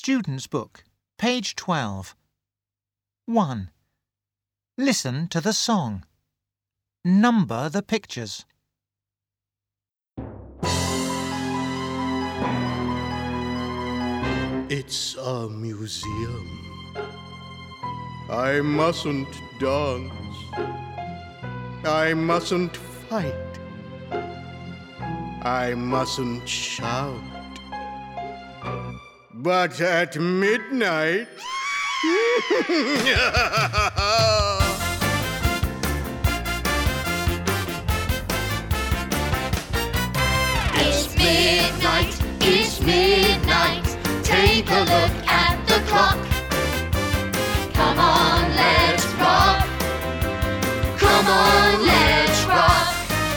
Student's Book, page 12. 1. Listen to the song. Number the pictures. It's a museum. I mustn't dance. I mustn't fight. I mustn't shout. But at midnight... It's midnight, it's midnight. Take a look at the clock. Come on, let's rock. Come on, let's rock.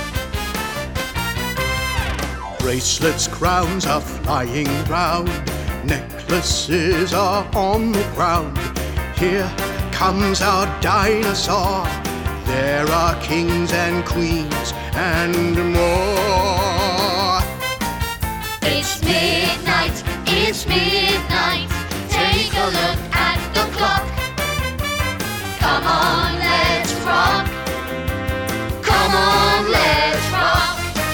Bracelets, crowns are flying round. Necklaces are on the ground. Here comes our dinosaur. There are kings and queens and more. It's midnight, it's midnight. Take a look at the clock. Come on, let's rock. Come on, let's rock.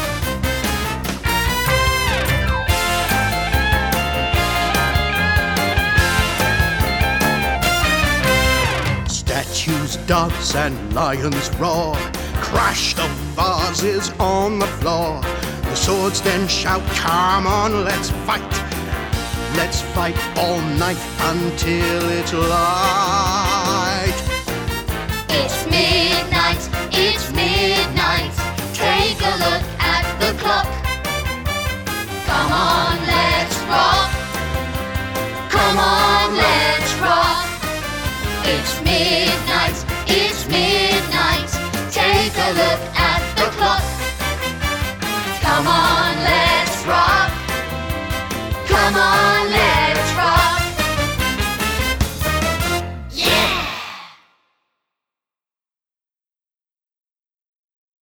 Statues dance and lions roar. Crash the vases on the floor. The swords then shout, come on, let's fight. Let's fight all night until it's light. It's midnight, it's midnight. Take a look at the clock. Come on, let's rock. Come on.